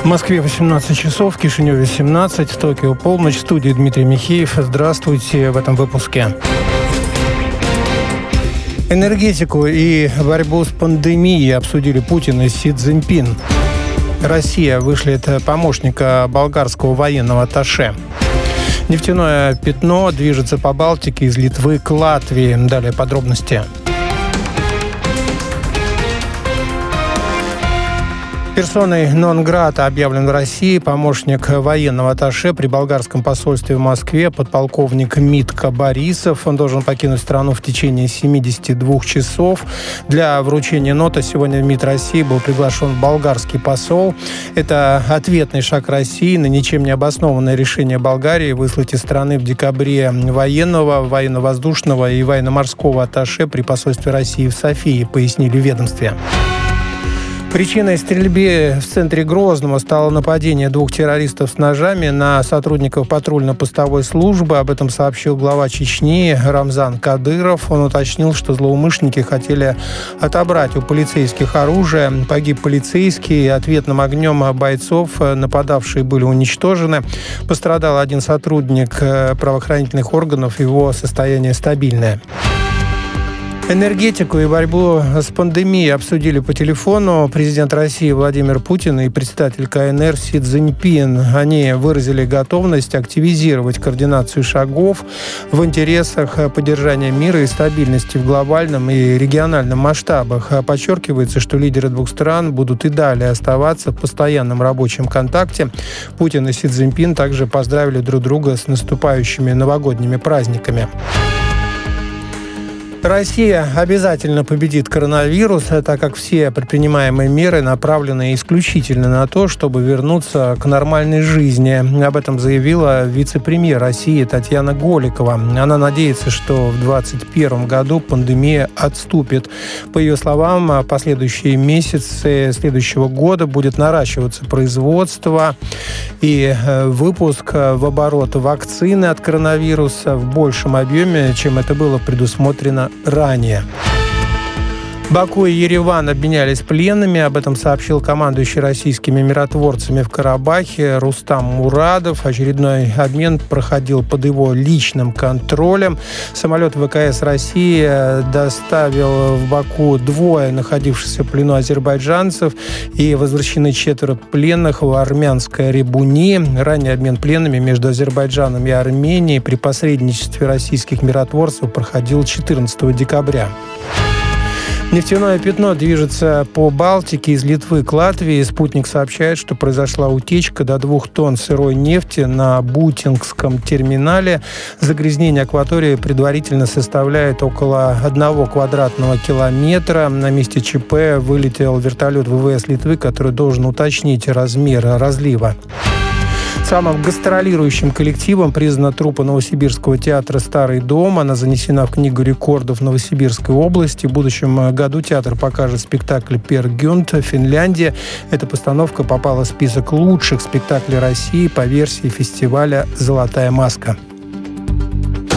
В Москве 18 часов, в Кишиневе 17, в Токио полночь. В студии Дмитрий Михеев. Здравствуйте в этом выпуске. Энергетику и борьбу с пандемией обсудили Путин и Си Цзиньпин. Россия вышлет помощника болгарского военного атташе. Нефтяное пятно движется по Балтике из Литвы к Латвии. Далее подробности. Персоной нон-грата объявлен в России помощник военного атташе при болгарском посольстве в Москве, подполковник Митка Борисов. Он должен покинуть страну в течение 72 часов. Для вручения ноты сегодня в МИД России был приглашен болгарский посол. Это ответный шаг России на ничем не обоснованное решение Болгарии выслать из страны в декабре военного, военно-воздушного и военно-морского атташе при посольстве России в Софии, пояснили в ведомстве. Причиной стрельбы в центре Грозного стало нападение двух террористов с ножами на сотрудников патрульно-постовой службы. Об этом сообщил глава Чечни Рамзан Кадыров. Он уточнил, что злоумышленники хотели отобрать у полицейских оружие. Погиб полицейский. Ответным огнем бойцов нападавшие были уничтожены. Пострадал один сотрудник правоохранительных органов. Его состояние стабильное. Энергетику и борьбу с пандемией обсудили по телефону президент России Владимир Путин и председатель КНР Си Цзиньпин. Они выразили готовность активизировать координацию шагов в интересах поддержания мира и стабильности в глобальном и региональном масштабах. Подчеркивается, что лидеры двух стран будут и далее оставаться в постоянном рабочем контакте. Путин и Си Цзиньпин также поздравили друг друга с наступающими новогодними праздниками. Россия обязательно победит коронавирус, так как все предпринимаемые меры направлены исключительно на то, чтобы вернуться к нормальной жизни. Об этом заявила вице-премьер России Татьяна Голикова. Она надеется, что в 2021 году пандемия отступит. По ее словам, в последующие месяцы следующего года будет наращиваться производство и выпуск в оборот вакцины от коронавируса в большем объеме, чем это было предусмотрено ранее. Баку и Ереван обменялись пленными. Об этом сообщил командующий российскими миротворцами в Карабахе Рустам Мурадов. Очередной обмен проходил под его личным контролем. Самолет ВКС России доставил в Баку двое находившихся в плену азербайджанцев и возвращены 4 пленных в армянской Ребуни. Ранее обмен пленными между Азербайджаном и Арменией при посредничестве российских миротворцев проходил 14 декабря. Нефтяное пятно движется по Балтике из Литвы к Латвии. Спутник сообщает, что произошла утечка до 2 тонн сырой нефти на Бутингском терминале. Загрязнение акватории предварительно составляет около 1 квадратного километра. На месте ЧП вылетел вертолет ВВС Литвы, который должен уточнить размер разлива. Самым гастролирующим коллективом признана труппа Новосибирского театра «Старый дом». Она занесена в Книгу рекордов Новосибирской области. В будущем году театр покажет спектакль «Пер Гюнт», Финляндия. Эта постановка попала в список лучших спектаклей России по версии фестиваля «Золотая маска».